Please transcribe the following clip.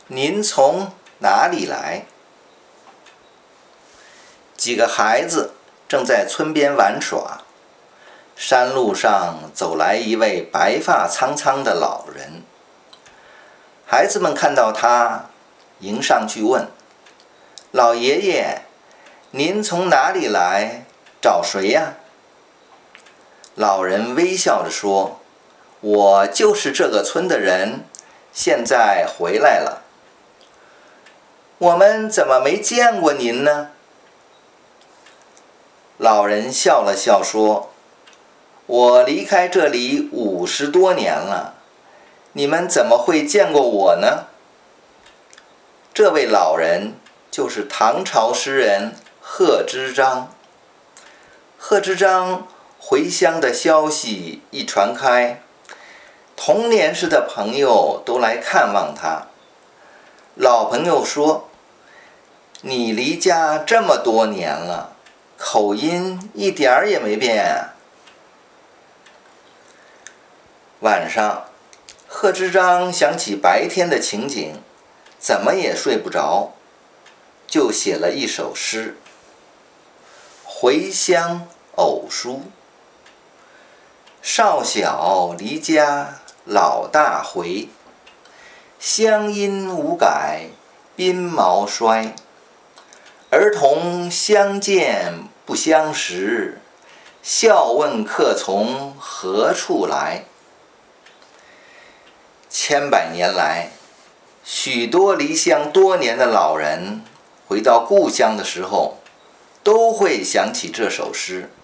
您从哪里来？几个孩子正在村边玩耍，山路上走来一位白发苍苍的老人。孩子们看到他，迎上去问：“老爷爷，您从哪里来？找谁呀？”老人微笑着说：“我就是这个村的人，现在回来了。”“我们怎么没见过您呢？”老人笑了笑说：“我离开这里50多年了，你们怎么会见过我呢？”这位老人就是唐朝诗人贺知章。贺知章回乡的消息一传开，童年时的朋友都来看望他。老朋友说：“你离家这么多年了，口音一点儿也没变啊。”晚上，贺知章想起白天的情景，怎么也睡不着，就写了一首诗：回乡偶书。少小离家老大回，乡音无改鬓毛衰。儿童相见不相识，笑问客从何处来。千百年来，许多离乡多年的老人回到故乡的时候，都会想起这首诗。